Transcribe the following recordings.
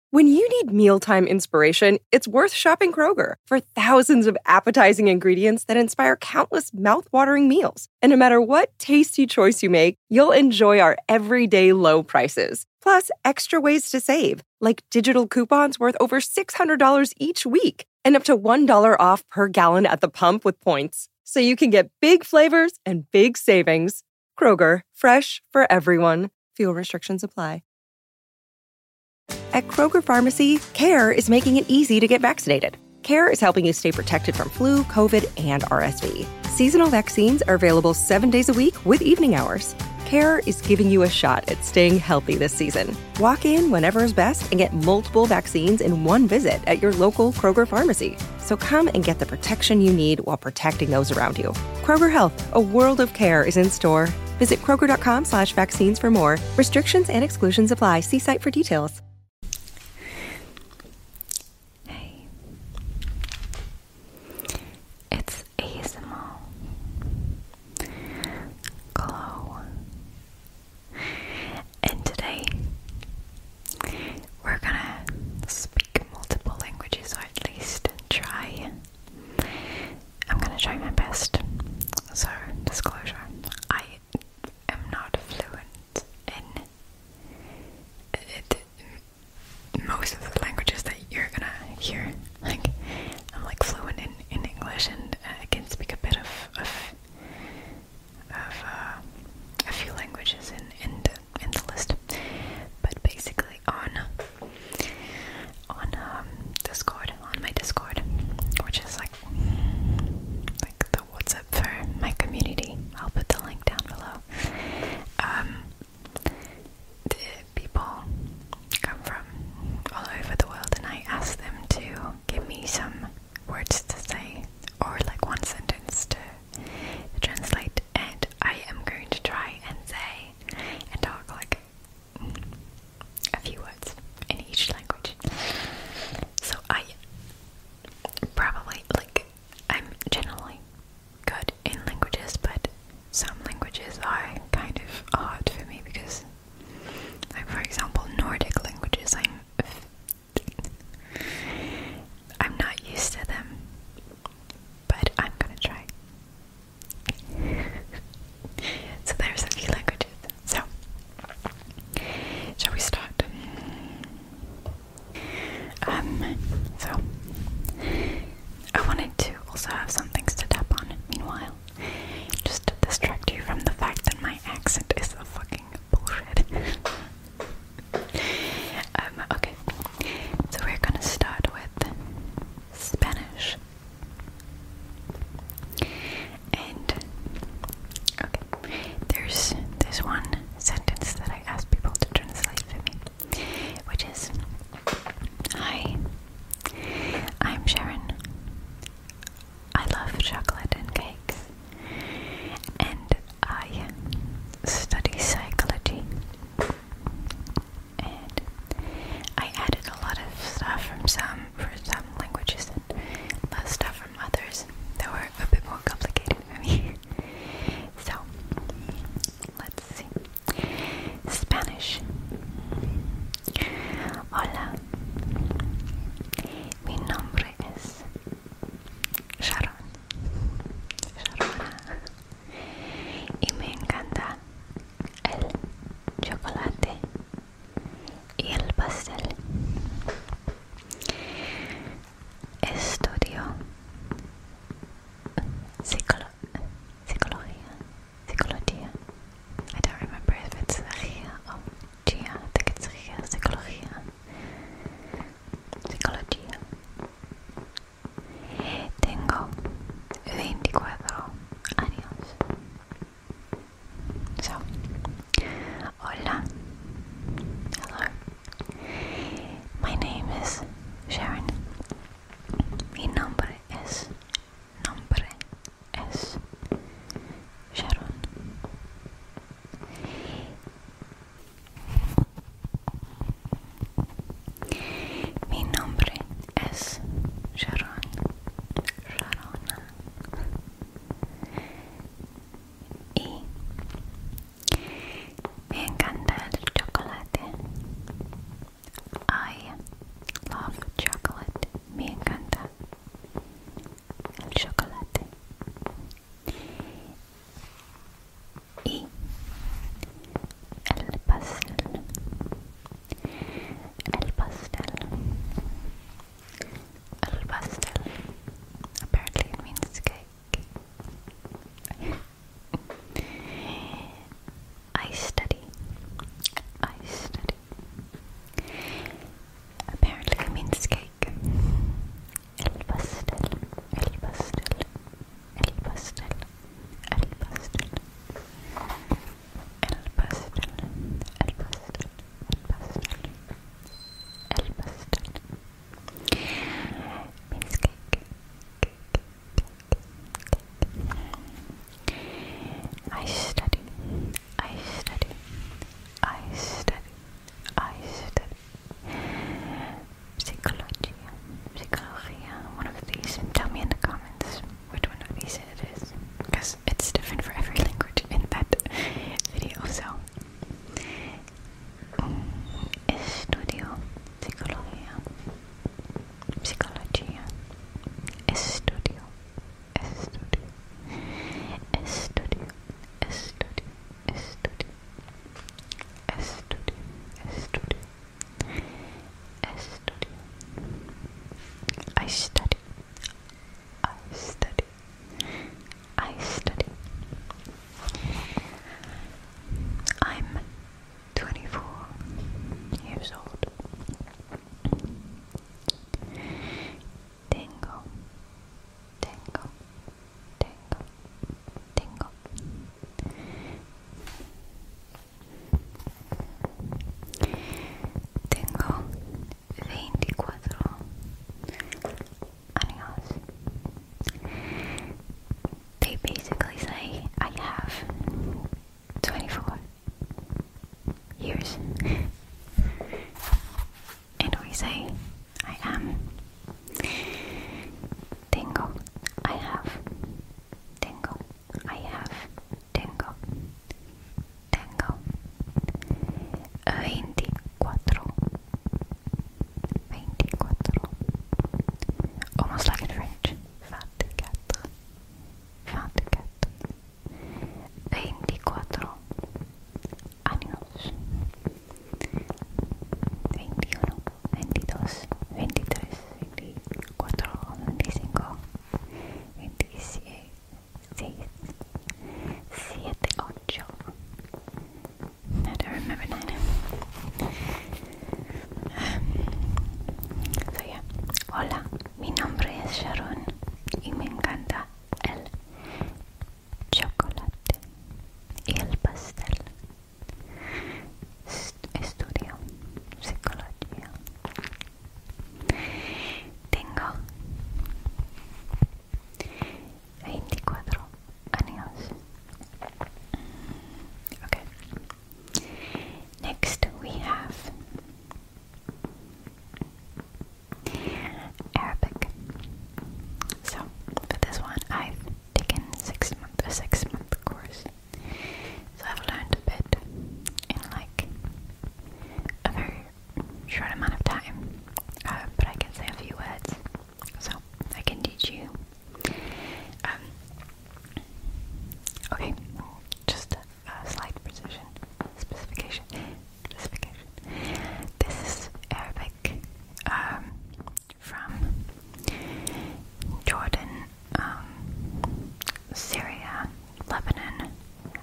When you need mealtime inspiration, it's worth shopping Kroger for thousands of appetizing ingredients that inspire countless mouth-watering meals. And no matter what tasty choice you make, you'll enjoy our everyday low prices. Plus, extra ways to save, like digital coupons worth over $600 each week and up to $1 off per gallon at the pump with points. So you can get big flavors and big savings. Kroger, fresh for everyone. Fuel restrictions apply. At Kroger Pharmacy, CARE is making it easy to get vaccinated. CARE is helping you stay protected from flu, COVID, and RSV. Seasonal vaccines are available 7 days a week with evening hours. CARE is giving you a shot at staying healthy this season. Walk in whenever is best and get multiple vaccines in one visit at your local Kroger Pharmacy. So come and get the protection you need while protecting those around you. Kroger Health, a world of care is in store. Visit Kroger.com/vaccines for more. Restrictions and exclusions apply. See site for details. It's ASMR Glow, and today we're gonna speak multiple languages, or at least try. I'm gonna try my best. So, disclosure, I am not fluent in most of the languages that you're gonna hear. Like, I'm like fluent in English, and I can speak a bit of a few languages in the list. But basically on Discord, on my Discord, which is like the WhatsApp for my community. I'll put the link down below. The people come from all over the world, and I ask them to give me some words to say, or like one sentence to translate, and I am going to try and say and talk like a few words in each language. So I probably, like, I'm generally good in languages, but some languages are kind of hard for me because, like, for example, Nordic languages, I'm not used to them, but I'm gonna try. So there's a few languages. So, shall we start? So I wanted to also have some things to tap on meanwhile, just to distract you from the fact that my accent is a fucking bullshit. Okay, so we're gonna start with Spanish. And okay, there's one sentence that I asked people to translate for me, which is, "Hi, Hola, mi nombre es Sharon y me encanta el chocolate y el pastel. Estudio psicología. Tengo 24 años. Okay. Next we have Arabic. So for this one I've taken a 6-month course. So I've learned a bit in like a very short amount of time. But I can say a few words. So I can teach you. Okay, just a slight specification. This is Arabic from Jordan, Syria, Lebanon,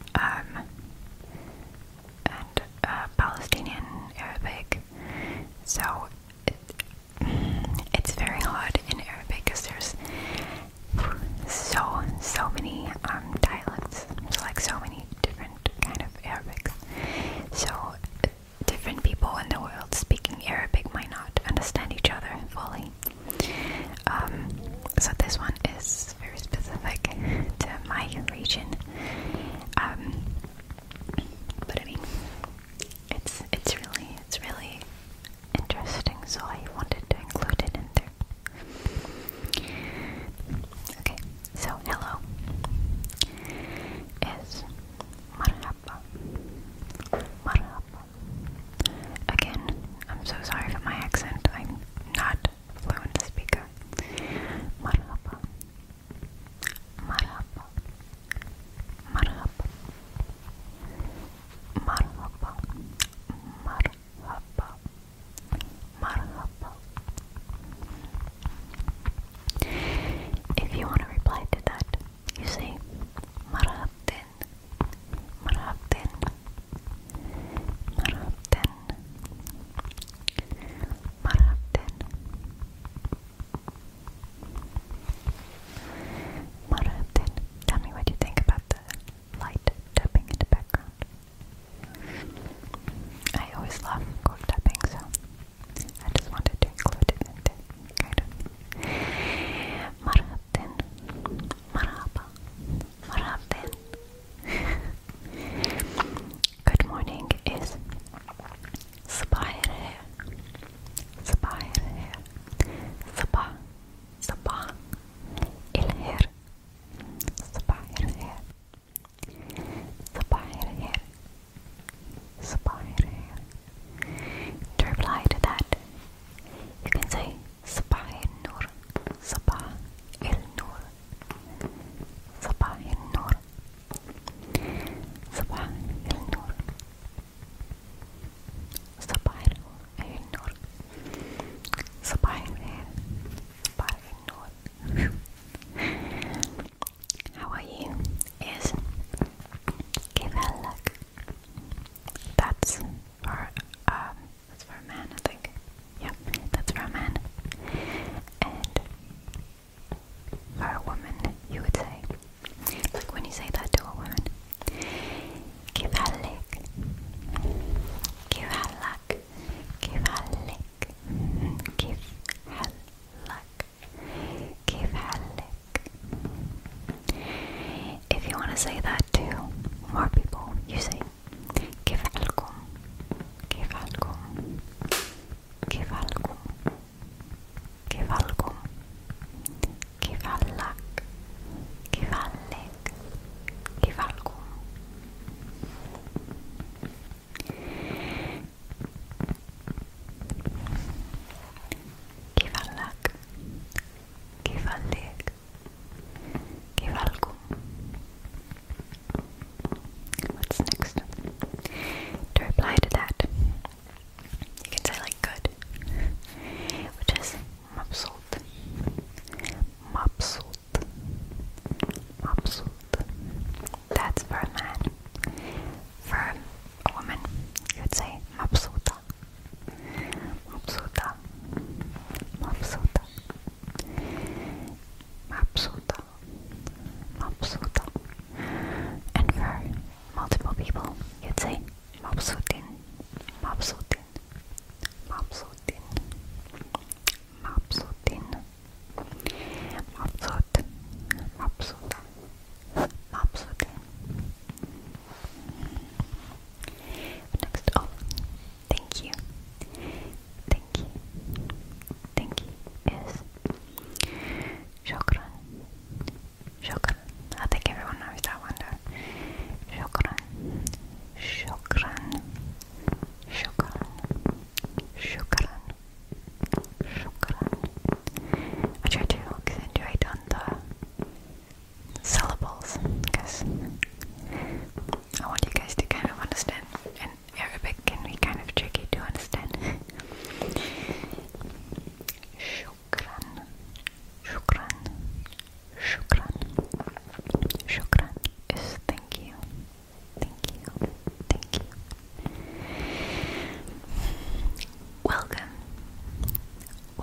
and Palestinian Arabic. So it's very hard in Arabic because there's so many dialects. There's like so many different kind of Arabics. So different people in the world speaking Arabic might not understand each other fully. So this one is very specific to my region. But I mean, it's really interesting.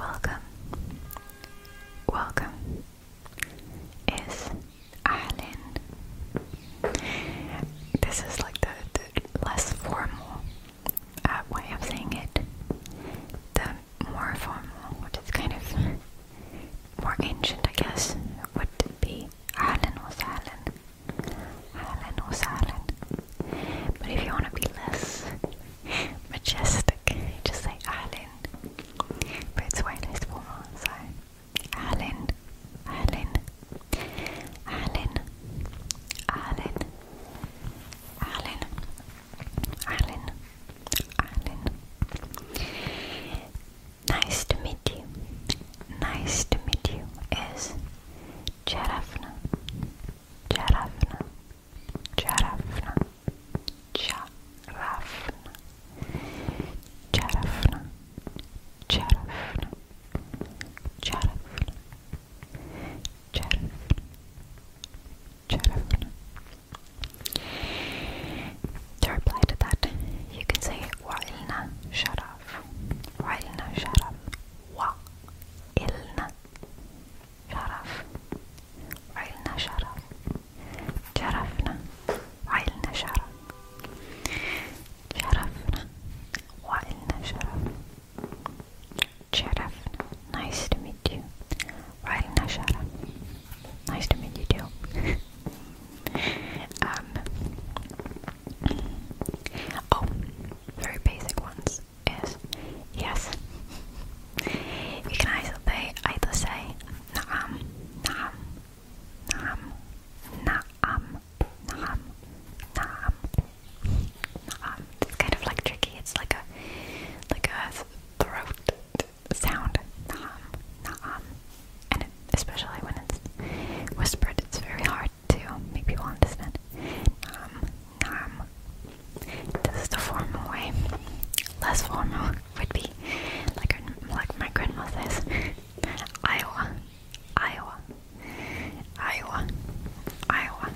welcome. Welcome is Ahlan. This is like the less formal way of saying it. The more formal, which is kind of more ancient, I guess, would be Ahlan wa sahlan. Ahlan wa sahlan. But if you want to be less majestic, just say Ahlan. But it's way less formal, so Ahlan, Ahlan, Ahlan, Ahlan, Ahlan, Ahlan, Ahlan. Nice to meet you. Nice to meet you is Jarafna, Jarafna, Jarafna, Jarafna, Jarafna, Jarafna, Jarafna, Jarafna, Jarafna. To reply to that, you can say Wa'ilna Sharaf, Wa'ilna Sharaf, Wa'ilna Sharaf, Wa'ilna Sharaf, Jarafna, Wa'ilna Sharaf, Jarafna, Wa'ilna Sharaf, Jarafna, nice to meet you, Wa'ilna Sharaf, nice to meet you too. Oh, very basic ones is yes. You can either say Naam, Naam, Naam, Naam, Naam, Naam, Naam. It's kind of like tricky. It's like a throat sound. Naam, Naam. And especially when it's whispered, it's very hard to make people understand. Naam, Naam. This is the formal way. Less formal would be like my grandma says, Iowa, Iowa, Iowa, Iowa,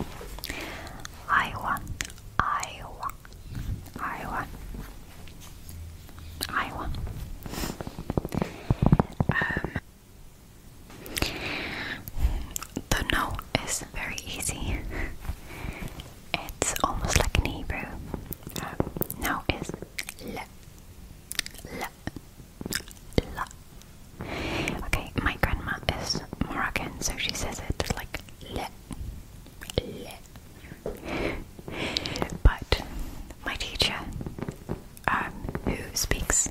Iowa, Iowa, Iowa, Iowa. The no is very easy. It's almost like in Hebrew. No is la, la, la. Okay, my grandma is Moroccan, so she says it like le, le. But my teacher, who speaks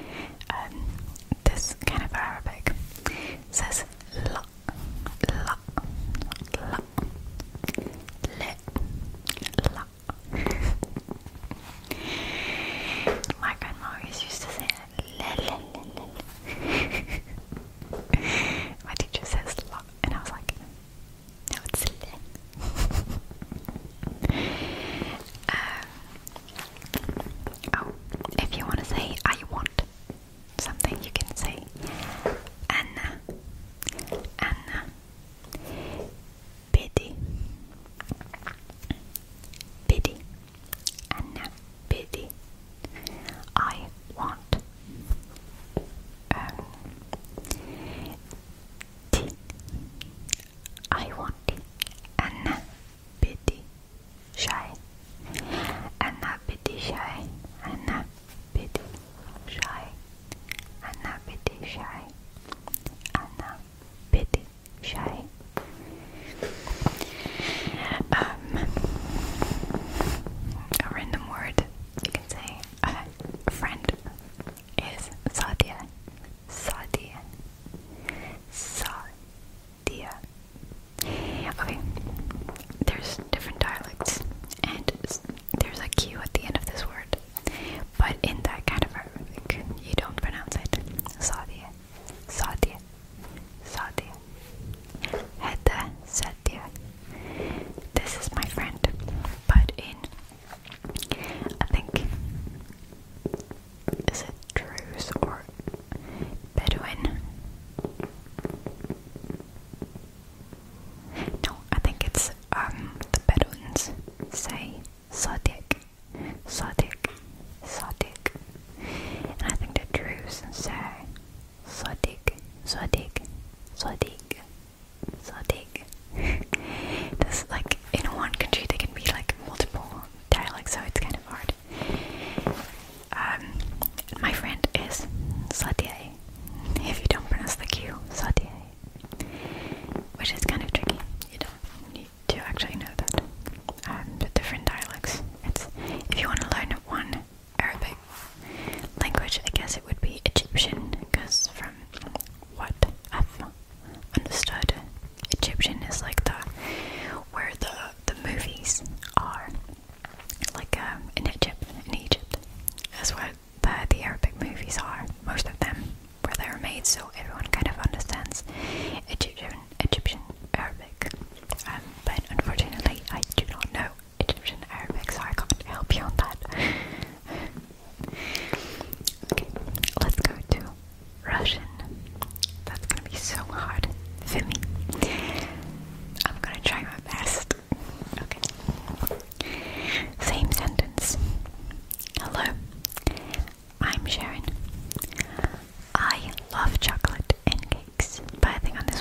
this kind of Arabic, says la, la, la, le, la. My grandma always used to say le, le, le, le. My teacher says la, and I was like, no, it's le. Oh, if you want to say I want something, you can say Anna, Anna, Biddy, Biddy, Anna, Biddy. I want tea. I want tea. Anna, Biddy, shy. Anna, Biddy, shy. Anna, Biddy, shy. Anna, Biddy, shy. Anna, Biddy, shy. A random word you can say friend is Sadia, Sadia, Sadia. Okay, there's different dialects and there's a Q at the end of this word, but in that kind of Arabic you don't pronounce it. Sadia, Sadia, Sadia, Hada, Sadia. This is my friend, but in, I think, is it Druze or translate so everyone kind of understands Egyptian Arabic. But unfortunately, I do not know Egyptian Arabic, so I can't help you on that. Okay, let's go to Russian. That's gonna be so hard for me. I'm gonna try my best. Okay. Same sentence. Hello, I'm Sharon. I love chocolate and cakes, but I think on this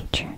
Nature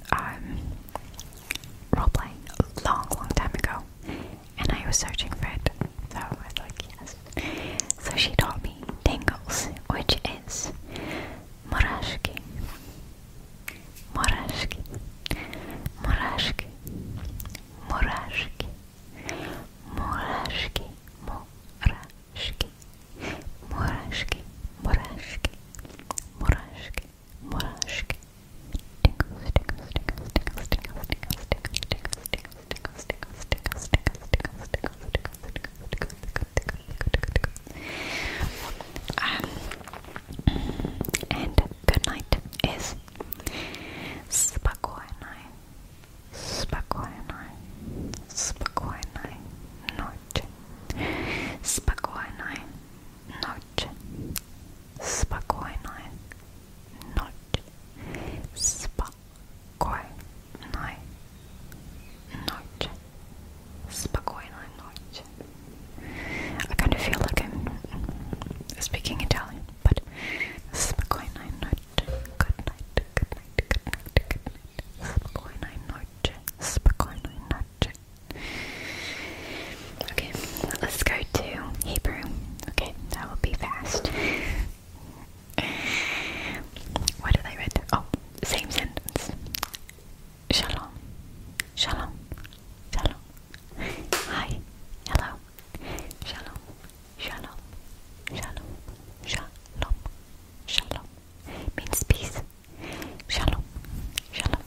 roleplay a long time ago, and I was searching for it, so I was like, yes. So she taught me tingles, which is murashki, murashki, murashki, murashki, murashki, murashki, murashki, murashki, murashki, murashki. Tingles, tingles, tingles, tingles, tingles, tingles, tingles, tingles, tingles, tingles, tingles, tingles, tingles, tingles, tingles, and good night is spokojnoj, spokojnoj, spokojnoj noć, spokojnoj noć, spokojnoj noć, spokojnoj noć, spokojnoj noć. I kind of feel like I'm speaking Italian, but spokojnoj noć, good night, good night, good night, good night, spokojnoj noć, spokojnoj noć. Okay, let's go to Hebrew. Okay, that will be fast. What did I read? Oh, same sentence. Shalom, shalom, shalom. Hi, hello. Shalom, shalom, shalom, shalom, shalom. Means peace. Shalom, shalom.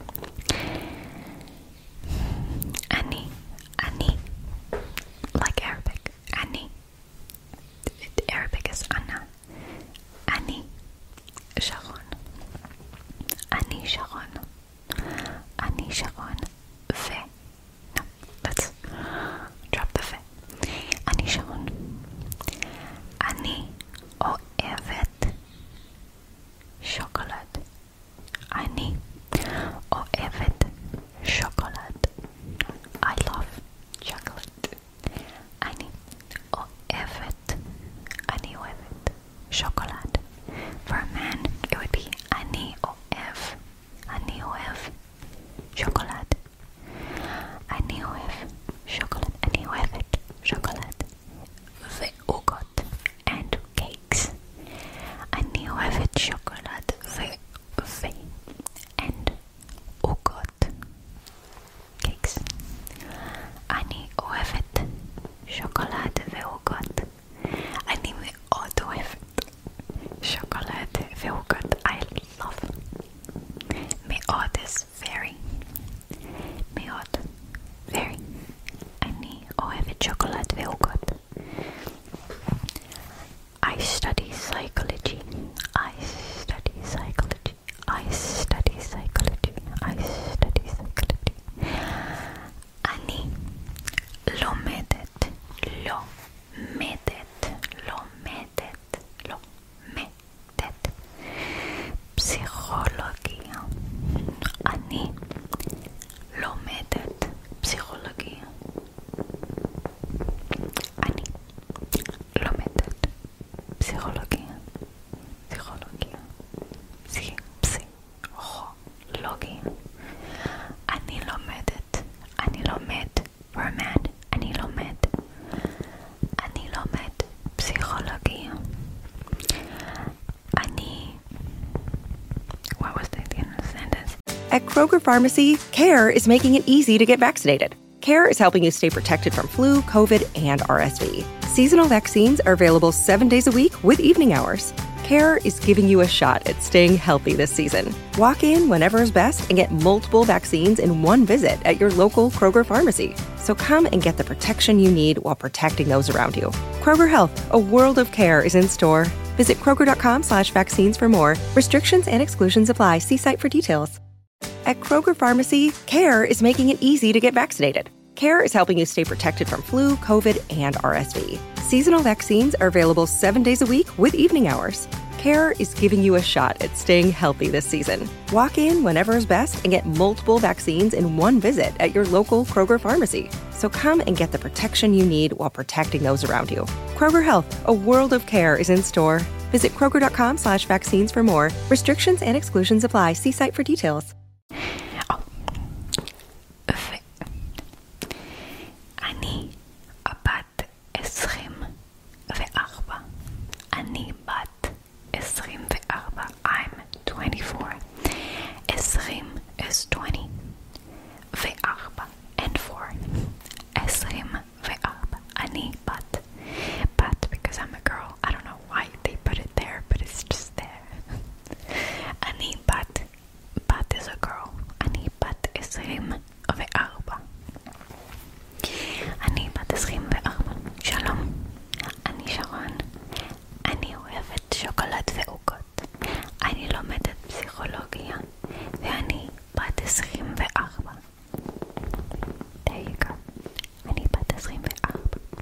Ani, ani. Like Arabic. Ani. Arabic is Anna. Ani. Sharon. Ani Sharon. Ani Sharon. Ve. No, let's drop the ve. Ani Sharon. Ani ohevet chocolate. Ani ohevet chocolate. I love chocolate. Ani ohevet. Ani ohevet chocolate. For a man, it would be ani ohev. Ani ohev chocolate. Ani ohev chocolate. Ani ohevet chocolate. Ve'ugot and cakes. Ani ohevet chocolate. Ve and ugot cakes. Ani ohevet chocolate ve'ugot. Ani מאוד אוהבת chocolate ve'ugot. I love. מאוד is very. מאוד, very. אני אוהבת chocolate ve'ugot. I study psychology. I study psychology. I study psychology. I study psychology. אני לומדת, לומדת פסיכולוגיה. אני לומדת פסיכולוגיה. אני לומדת פסיכולוגיה. פסיכולוגיה. פסיכולוגיה. אני לומדת. אני לומד. For a man. אני לומד. אני לומד פסיכולוגיה. אני... What was the end of the sentence? At Kroger Pharmacy, CARE is making it easy to get vaccinated. CARE is helping you stay protected from flu, COVID, and RSV. Seasonal vaccines are available 7 days a week with evening hours. CARE is giving you a shot at staying healthy this season. Walk in whenever is best and get multiple vaccines in one visit at your local Kroger Pharmacy. So come and get the protection you need while protecting those around you. Kroger Health, a world of care, is in store. Visit Kroger.com/vaccines for more. Restrictions and exclusions apply. See site for details. At Kroger Pharmacy, CARE is making it easy to get vaccinated. CARE is helping you stay protected from flu, COVID, and RSV. Seasonal vaccines are available 7 days a week with evening hours. CARE is giving you a shot at staying healthy this season. Walk in whenever is best and get multiple vaccines in one visit at your local Kroger Pharmacy. So come and get the protection you need while protecting those around you. Kroger Health, a world of care, is in store. Visit Kroger.com/vaccines for more. Restrictions and exclusions apply. See site for details. is 20. וארבע and 4. 24. אני בת. But because I'm a girl, I don't know why they put it there, but it's just there. אני בת. בת is a girl. אני בת 24. אני בת 24. שלום. אני שרון. אני אוהבת שוקולד ועוגות. אני לומדת פסיכולוגיה. ואני בת 24. There you go. אני בת 24.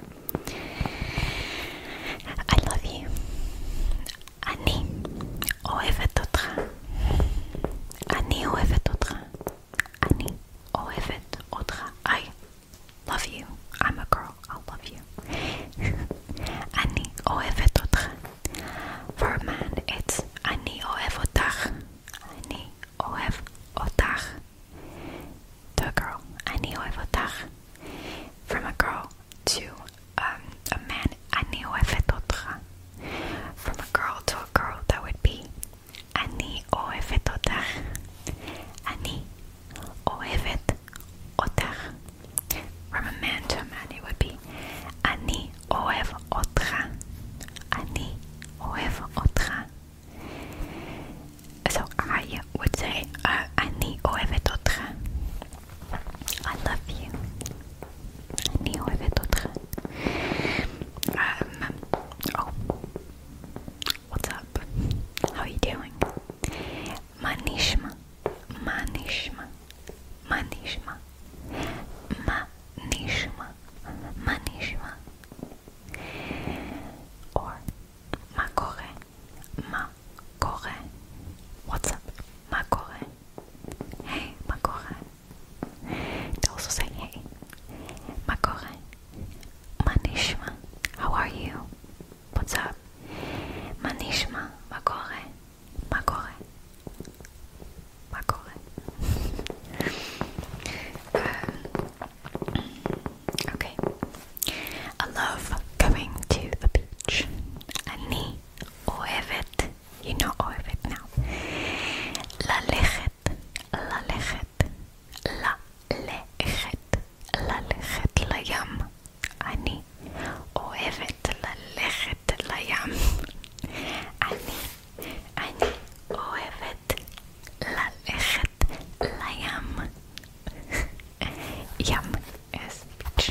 I love you. אני אוהבת אותך. אני אוהבת אותך. אני אוהבת אותך. I love you. I'm a girl. I'll love you. אני אוהבת אותך. For a man, it's אני אוהב אותך. אני אוהב אותך. To a girl, אני אוהב אותך. From a girl to a man, אני אוהבת אותך. From a girl to a girl, that would be אני אוהבת אותך. אני אוהבת אותך. From a man to a man, it would be אני אוהב אותך. אני אוהב אותך. So I would say אני אוהבת אותך. I love you. אני אוהבת אותך. Oh, what's up? How are you doing? מה נשמע? מה נשמע? מה נשמע? מה נשמע? מה נשמע? Or מה קורה? מה קורה? What's up? מה קורה? Hey, מה קורה? They also say hey. מה קורה? מה נשמע? How are you? What's up? מה נשמע? מה קורה? מה קורה? מה קורה? Okay. I love going to the beach. אני אוהבת, you know אוהבת now. ללכת, ללכת, ללכת, ללכת לים. אני אוהבת ללכת לים. אני אוהבת ללכת לים. Yum is beach.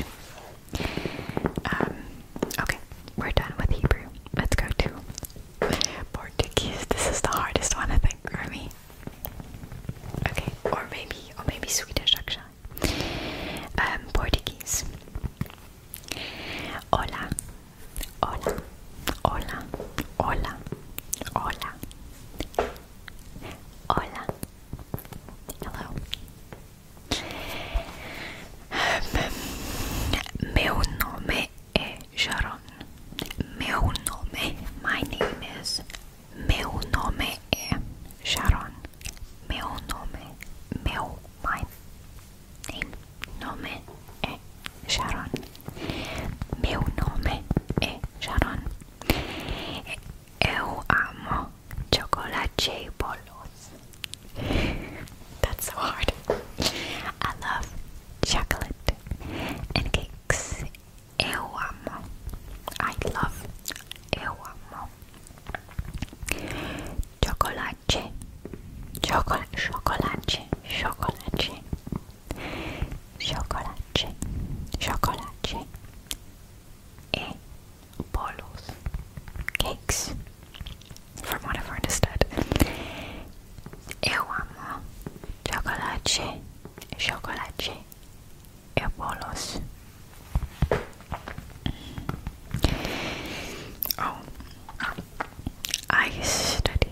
Okay, we're done with Hebrew. Let's go to Portuguese. This is the hardest one, I think, for me. Okay, or maybe Swedish actually. Portuguese. Hola, hola, hola, hola, hola, hola. Hello. Meu nome é Sharon. Meu nome, my name is. Meu nome é Sharon. Meu nome, my name, nome é Sharon. Meu nome é Sharon. Eu amo chocolate e bolos. That's so hard. I love chocolate and cakes. Eu amo. I love. Eu amo. Chocolate. Chocolate. Chocolate. Chocolate. Chocolate. Chocolate. E bolos. Cakes. From what I've understood. Eu amo chocolate. Chocolate. E bolos. Oh, I study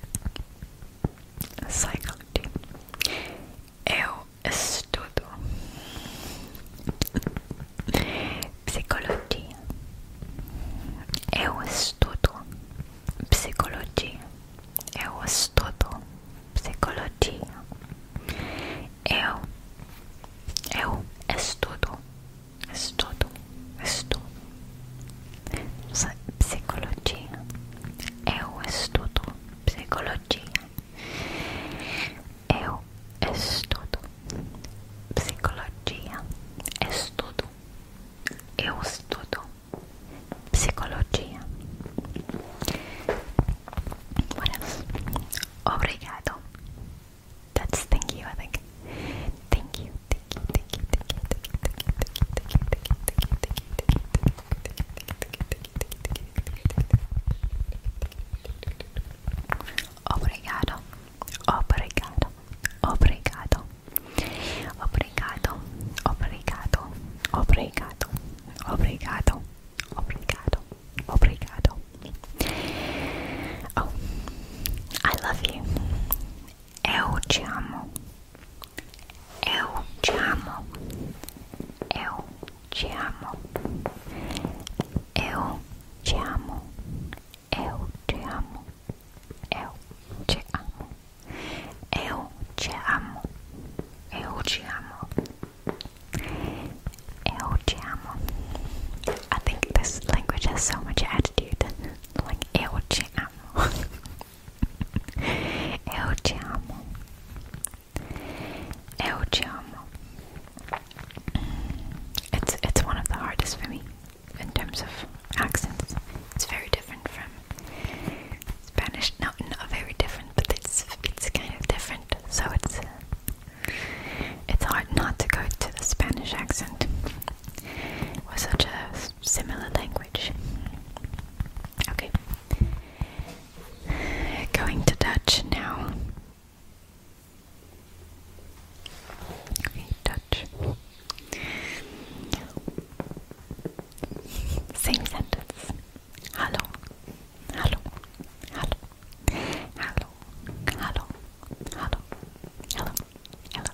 psychology. Eu estudo psicologia. Eu estudo psicologia. Eu estudo psicologia. Eu estudo I think. Thank you, thank you, thank you, thank you, thank you, thank you, thank you, thank you, thank you, thank you, thank you. Obrigado, obrigado, obrigado, obrigado, obrigado, obrigado, obrigado, obrigado, obrigado. Oh, I love you. Eu te amo. Eu te amo. Eu te amo. Eu te amo. Eu te amo. Eu te amo. Eu te amo. Eu te amo. Eu te amo. I think this language has so much attitude. Like, eu te amo. Eu te amo. Eu te amo. It's one of the hardest for me in terms of accents. It's very different from Spanish. No, not very different, but it's kind of different. So it's hard not to go to the Spanish accent. With such a similar language. Okay. Going to Dutch now. Okay, Dutch. Same sentence. Hallo. Hallo. Hallo. Hallo. Hallo. Hallo. Hello. Hello.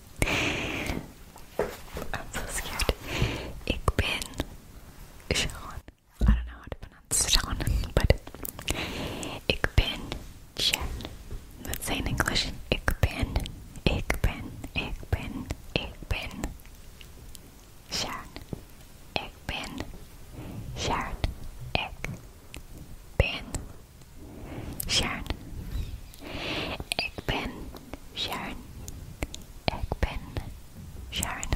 I'm so scared. Ik ben Sharon. I don't know how to pronounce Sharon, but ik ben Jen. Let's say in English. Ik ben Sharon. Ik ben Sharon. Ik ben Sharon. Ik ben Sharon. Ik ben Sharon.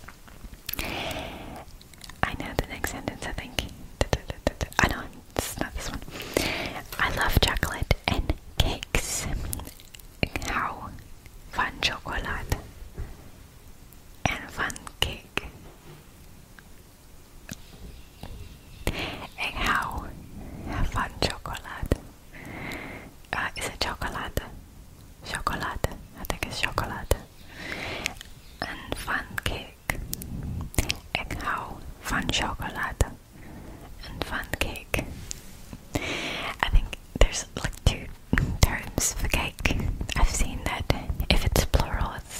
I know the next sentence, I think. I know, it's not this one. I love chocolate and cakes. Ik hou van chocolade en van cake. Ik hou van chocolade. Is it chocolade? Chocolade. I think it's chocolade. En van cake. Ik hou van chocolade and van cake. I think there's like two terms for cake. I've seen that if it's plural, it's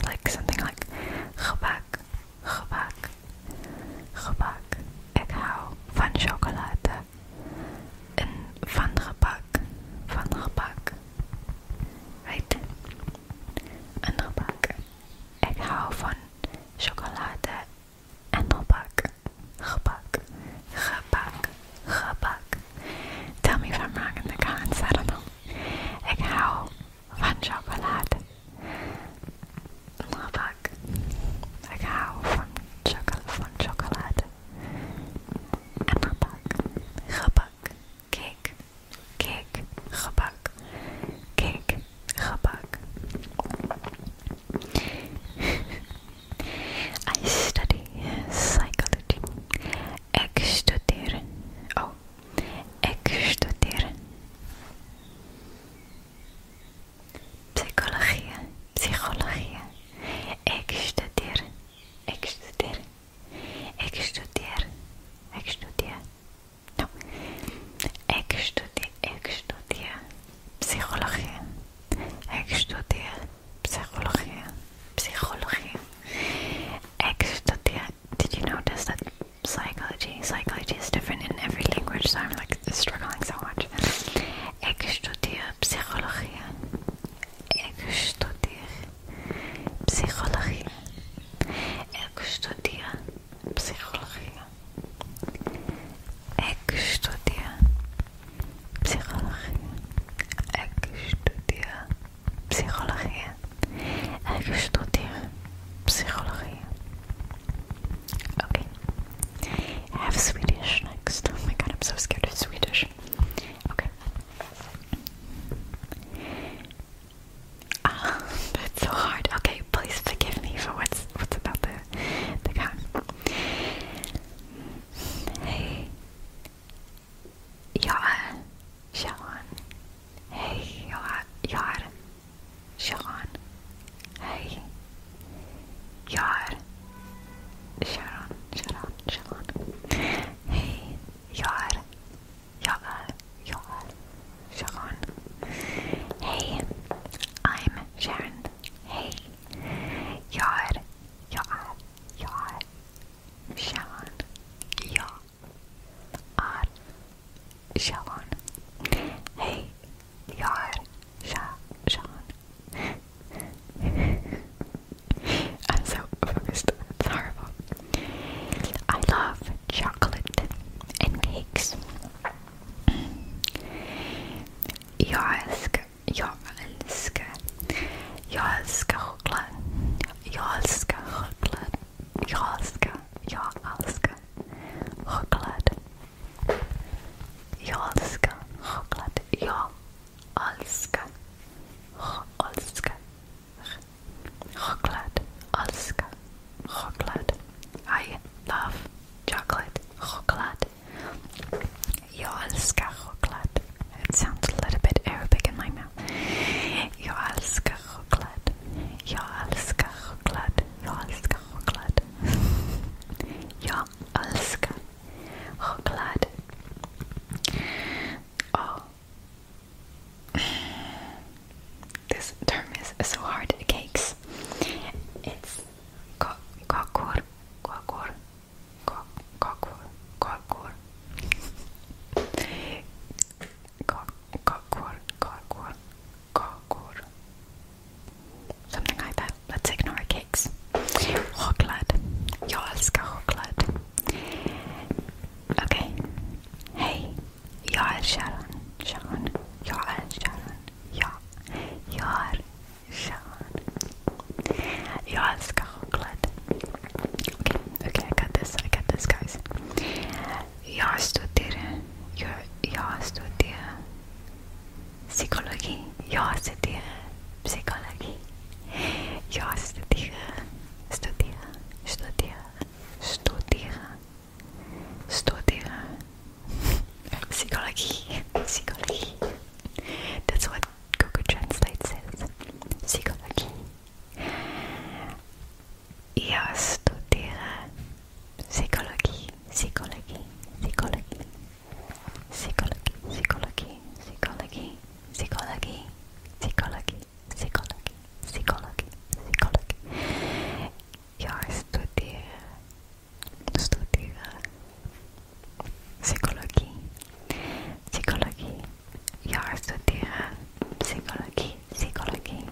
Sharon. Ja, it's chocolate. Okay, I got this, guys. Jag studerar psykologi. Jag studerar psykologi. Jag studerar psykologi. That's what Google Translate says. Psykologi. Jag studerar psykologi. Jag studerar psykologi. Jag studerar psykologi.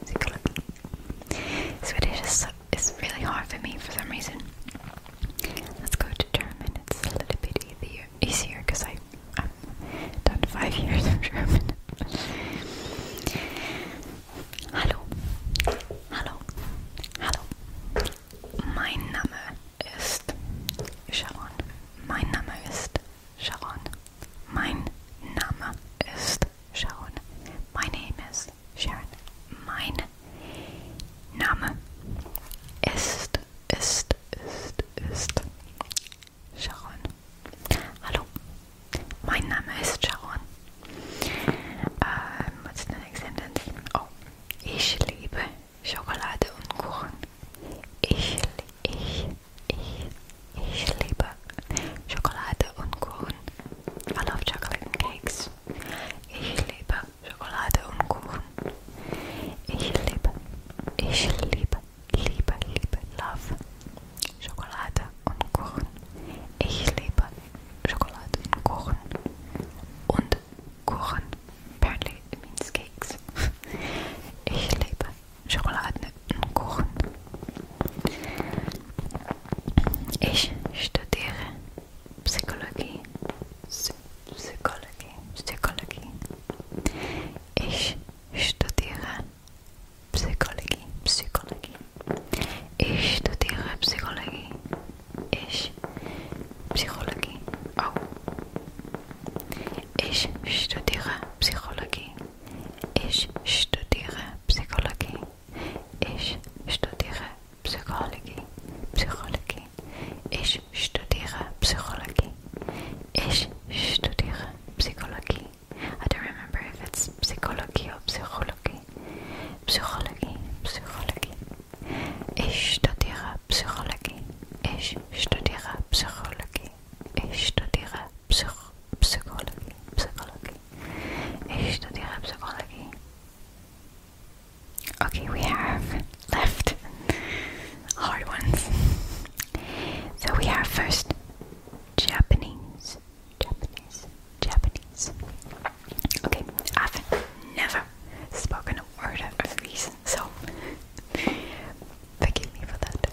Swedish is really hard for me for some reason. Let's go to German. It's a little bit easier because I've done 5 years of German. Hallo. Mein Name ist Sharon. Mein Name ist Sharon. My name is Sharon. Mein Name ist Sharon. Hallo. Mein Name ist Sharon. What's the next sentence? Oh, ich liebe Schokolade und Kuchen. Ich liebe Schokolade und Kuchen. I love chocolate and cakes. Ich liebe Schokolade und Kuchen. Ich liebe, love Schokolade und Kuchen. Ich liebe Schokolade und Kuchen. Und Kuchen. Apparently it means cakes. Ich liebe Schokolade und Kuchen. Ich studiere Psychologie. Ich studiere Psychologie. Ich studiere Psychologie. Oh. Ich studiere Psychologie. Ich studiere Psychologie. Ich studiere Psychologie. Ich studiere Psychologie. Ich studiere Psychologie. I don't remember if it's psychology or psychology. Psychologie. Ich studiere Psychologie. Ich studiere Psychologie. Ich studiere Psychologie. Ich studiere Psychologie. Okay, we have left hard ones. So we have first Japanese. Okay, I've never spoken a word of these, so forgive me for that.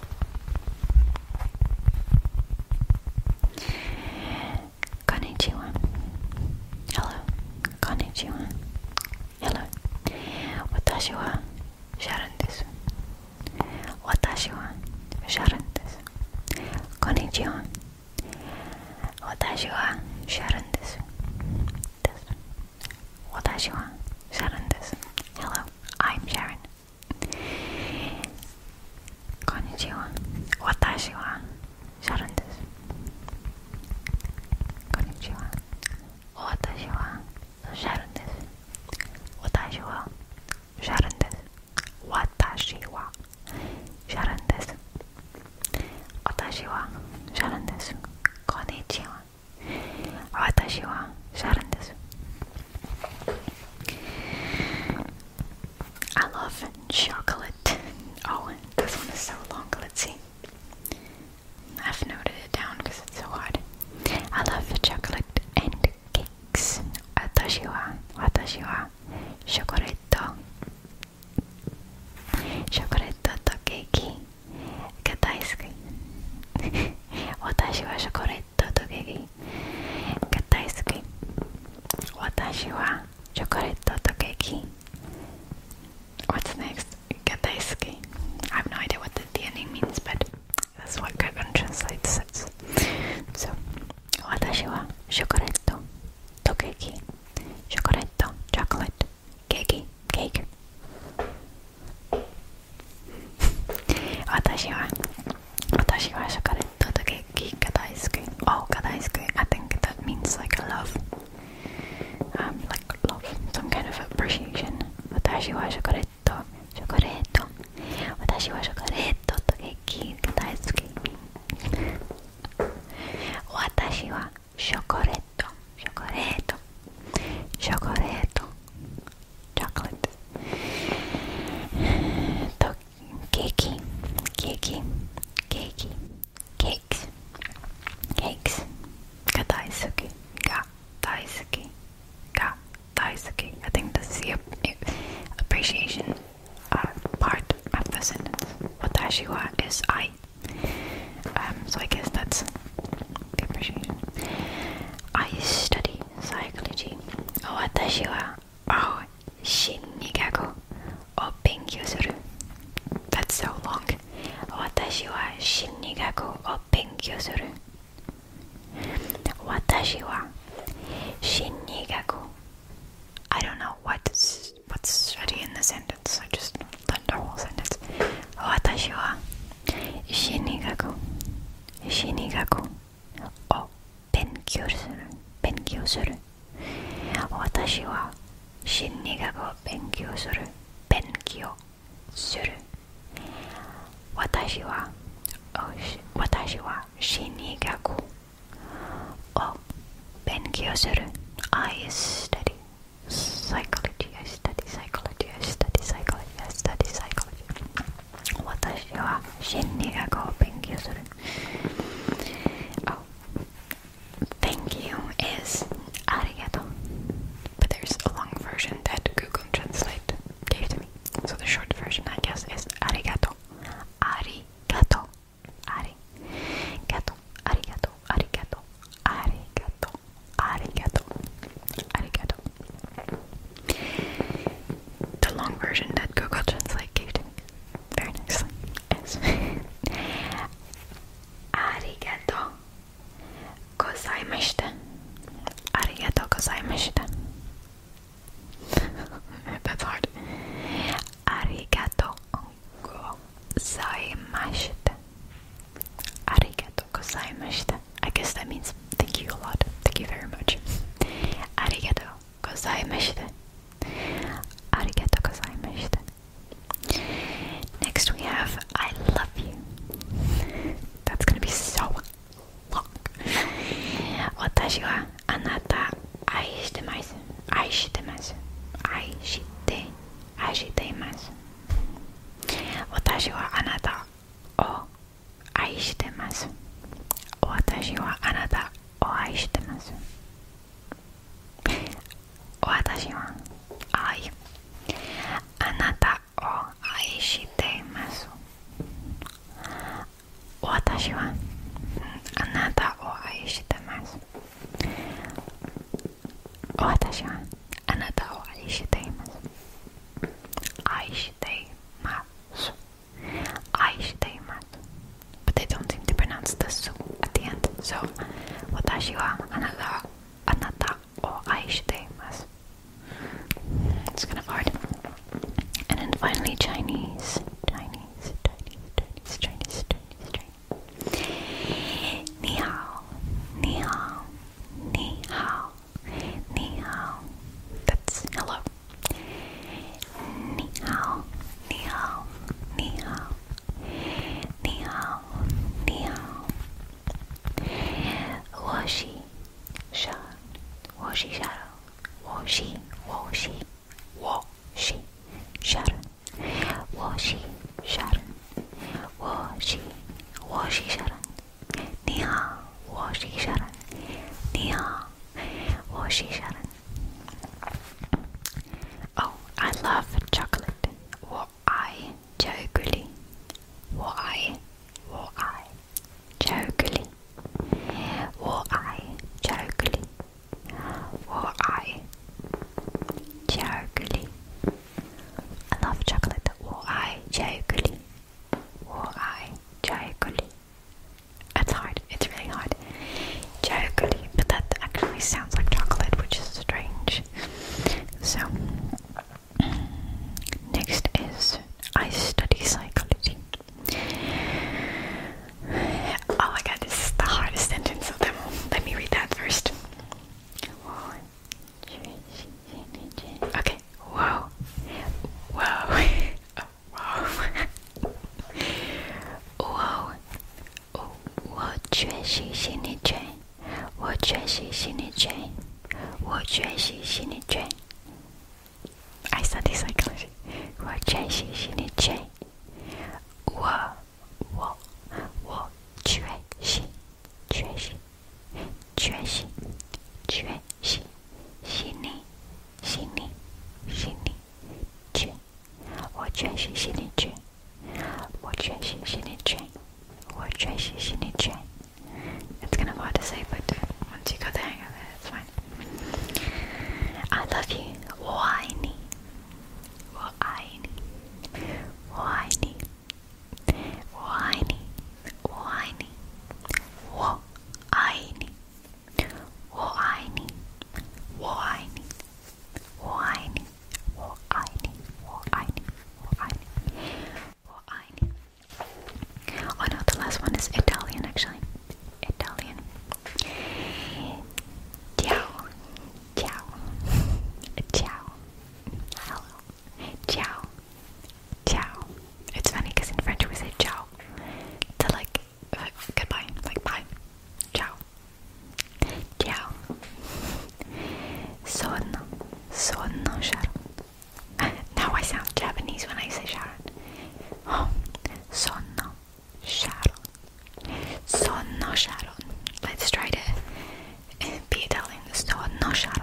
Konnichiwa. Hello. Konnichiwa. Hello. Watashi wa Sharon desu. Konnichiwa. Watashi wa Sharon desu. Watashi wa Sharon desu. Hello, I'm Sharon. Konnichiwa. Watashi wa Sharon desu. Konnichiwa. Watashi wa Sharon desu. Watashi wa Sharon desu. Watashi wa Sharon desu. Watashi wa Sharon desu. Konnichiwa. Watashi wa Sharon desu. I love chocolate. Oh, this one is so long. Let's see. I've noted it down because it's so hard. I love chocolate and cakes. Watashi wa chocolate to keiki ga daisuki. Watashi wa chocolate to keiki ga daisuki. Watashi wa chocolate to keiki. What's next? Kataisuke. I have no idea what the ending means, but that's what Google Translate says. So, 私はショコレートとケーキ。ショコレート、チョコレート、ケーキ、ケーキ。私はショコレートとケーキが大好き。Oh, が大好き. I think that means like love. Like love, some kind of appreciation. 私はショコレート。私はショコレートとケーキが大好き。私はショコレート。チョコレート。とケーキが大好き。I think that's the appreciation part of the sentence. 私は is I. So I guess that's the appreciation. I study psychology. 私は心理学を勉強する。That's so long. 私は心理学を勉強する。私は心理学。I don't know what's study in the sentence. I just learned the whole sentence. 私は心理学を勉強する。私は心理学を勉強する。私は心理学を勉強する。I study psychology. 私は心理学を勉強する。Oh, thank you is ありがとう. But there's a long version that Google Translate gave to me. So the short version, I guess, is ありがとう. ありがとう. The long version that Google Translate gave to me very nicely is ありがとうございました。ありがとうございました。That's hard. ありがとうございました。ありがとうございました。I guess that means thank you a lot. Thank you very much. ありがとうございました。ありがとうございました。Next we have I love you. That's gonna be so long. 私はあなた愛してます。愛しています。私はあなたを愛してます。私はあなたを愛してます。私はあなたを愛しています。私はあなたを愛しています。私はあなたを愛しています。愛しています。But they don't seem to pronounce the so at the end. So 私はあなたを愛しています。It's kind of hard. And then finally Chinese. 你好 That's hello. 你好我是沙人学习心理学，我学习心理学，我学习心理学。It's kind of hard to say, but once you got the hang of it, it's fine. I love you. 我爱你，我爱你，我爱你，我爱你，我爱你，我爱你，我爱你，我爱你，我爱你，我爱你，我爱你，我爱你，我爱你。Oh no, the last one is Italian actually. Italian. Ciao. Ciao. Ciao. Hello. Ciao. Ciao. It's funny because in French we say ciao to like goodbye, like bye. Ciao. Ciao. Sono Sharon. Now I sound Japanese when I say Sharon. Oh, sono Sharon. Sono Sharon. Let's try to be Italian. Sono Sharon.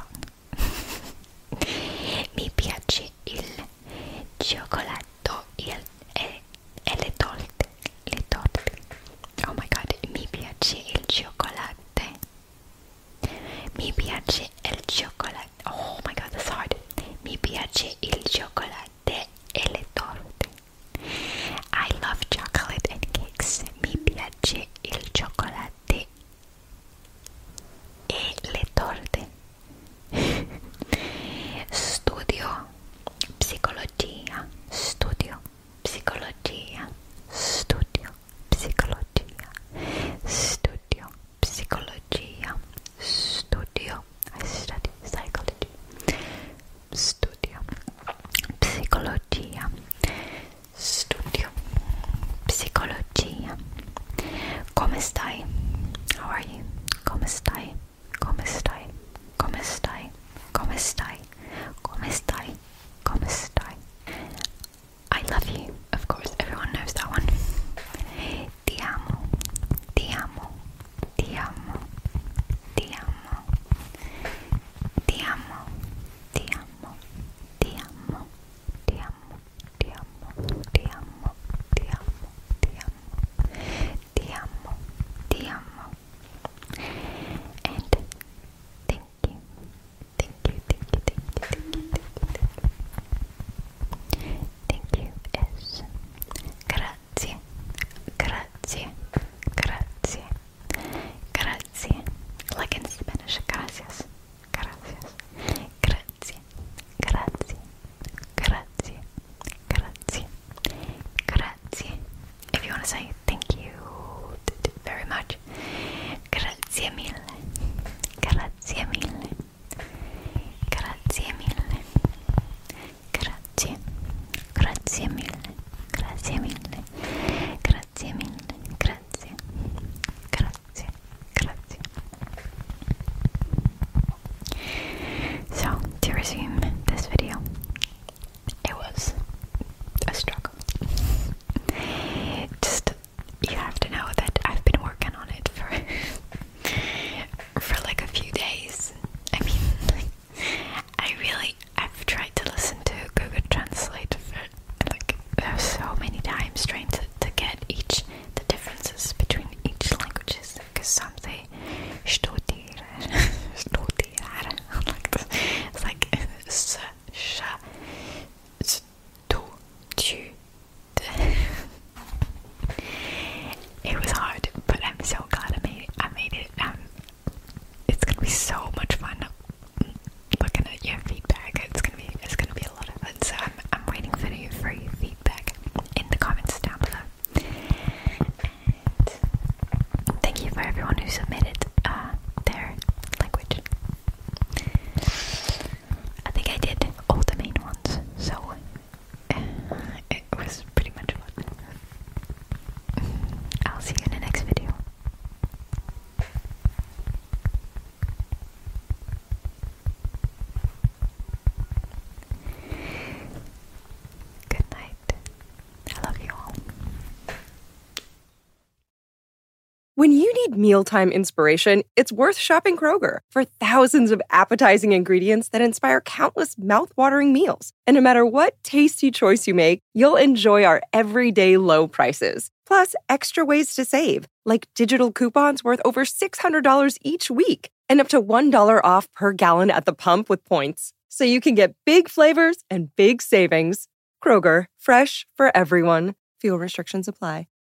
Mi piace il cioccolato e le torte. Le torte. Oh my god, mi piace il cioccolato. Mi piace il cioccolato. Oh my god, that's hard. Mi piace il cioccolato e le torte. I love chocolate and cakes. Mi piace il cioccolato e le torte. Studio psicologia. Studio psicologia. Studio psicologia. Studio psicologia. Studio. I study psychology. Studio psicologia. Studio psicologia. Come stai? How are you? Come stai? Come stai? Come stai? Come stai? Come stai? Come stai? I love you. Of course, everyone knows that one. Ti amo. Ti amo. Ti amo. Ti amo. Ti amo. Ti amo. Ti amo. Ti amo. Ti amo. Ti amo. Ti amo. Ti amo. Ti amo. Ti amo. And thank you. Thank you. Thank you. Thank you. Thank you. Thank you. Thank you is grazie. Grazie. Grazie. Grazie. Like in Spanish, gracias. Gracias. Grazie. Grazie. Grazie. Grazie. Grazie. If you want to say thank you very much, grazie mille. Grazie mille. Grazie mille. Grazie. Grazie mille. Grazie mille. Grazie mille. Grazie. Grazie. Grazie. So, to resume this video, it was a struggle. Just, you have to know that I've been working on it for like a few days. I mean, I've tried to listen to Google Translate for like so many times, trying to get the differences between each languages, because some say studirar, like this. It's like s, sh, stu, tu. It was hard, but I'm so glad I made it. It's gonna be so much fun looking at your feedback. It's gonna be a lot of fun. So I'm waiting for your feedback in the comments down When you need mealtime inspiration, it's worth shopping Kroger for thousands of appetizing ingredients that inspire countless mouth-watering meals. And no matter what tasty choice you make, you'll enjoy our everyday low prices. Plus, extra ways to save, like digital coupons worth over $600 each week and up to $1 off per gallon at the pump with points. So you can get big flavors and big savings. Kroger, fresh for everyone. Fuel restrictions apply.